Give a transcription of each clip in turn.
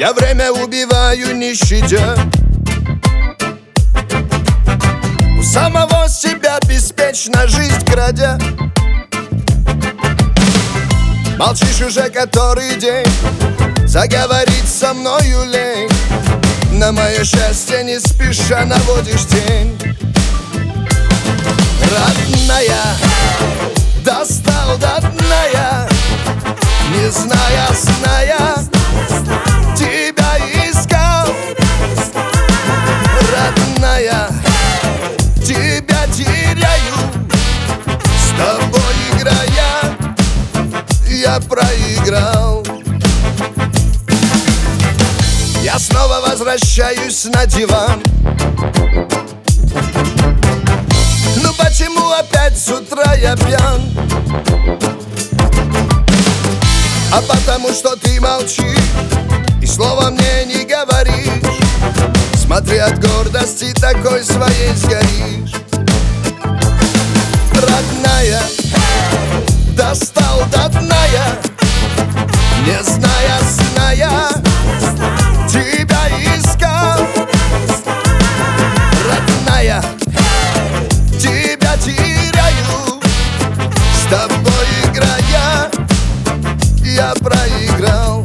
Я время убиваю, не щадя, у самого себя беспечно жизнь крадя. Молчишь уже который день, заговорить со мною лень. На мое счастье не спеша наводишь тень. Родная, достал до дна я, не зная сна я тебя искал. Родная, тебя теряю, с тобой играя, я проиграл. Я снова возвращаюсь на диван. Ну почему опять с утра я пьян? А потому что ты молчишь и слова мне не говоришь. Смотри, от гордости такой своей сгоришь. Родная, достал до дна я, не зная сна я тебя искал. Родная, тебя теряю, с тобой играя, я проиграл.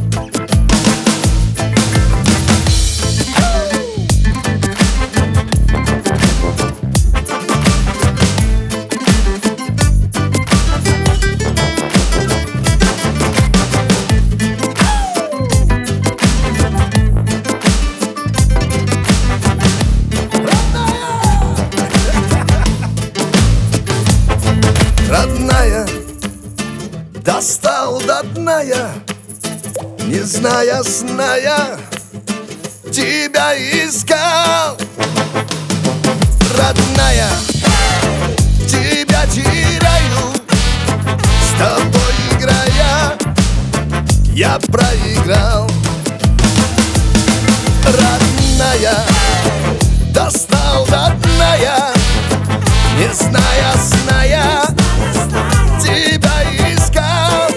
Родная, достал до дна я, не зная сна я тебя искал. Родная, тебя теряю, с тобой играя, я проиграл. Родная, достал до дна я, не зная сна я тебя искал.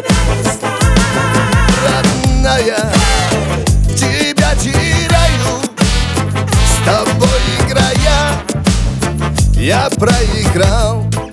Родная, тебя теряю, с тобой играя, я проиграл.